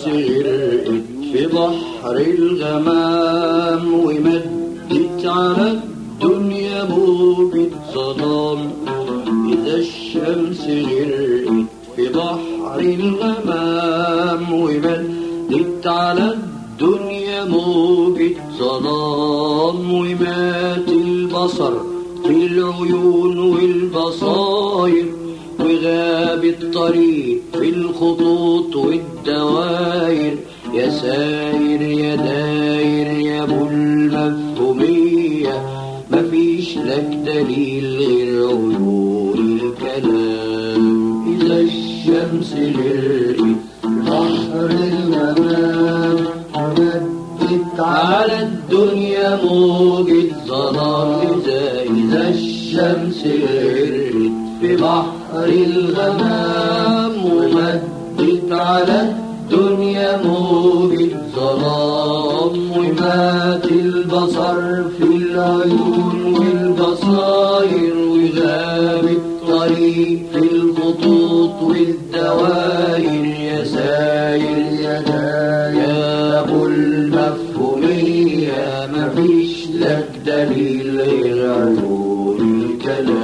الشمس غرقت في بحر الغمام ومدت على الدنيا موجة ظلام. إذا الشمس غرقت في بحر الغمام ومدت على الدنيا موجة ظلام ومات البصر في العيون والبصاير وغاب الطريق في الخطوط والدواير. يا ساير يا داير يا ابو المفهومية مفيش لك دليل غير عيون الكلام. إذا الشمس غرقت بحر الغمام ومدت على الدنيا موجة ظلام. إذا الشمس غرقت في بحر الغمام ومدت على الدنيا موجة ظلام ومات البصر في العيون والبصاير وغاب الطريق في الخطوط والدواير. يا ساير يا داير يا ابو المفهومية مفيش لك دليل غير عيون الكلام.